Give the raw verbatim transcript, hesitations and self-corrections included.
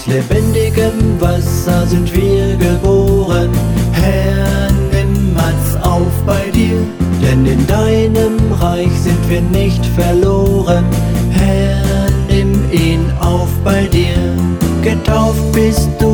Aus lebendigem Wasser sind wir geboren. Herr, nimm's auf bei dir, denn in deinem Reich sind wir nicht verloren. Herr, nimm ihn auf bei dir. Getauft bist du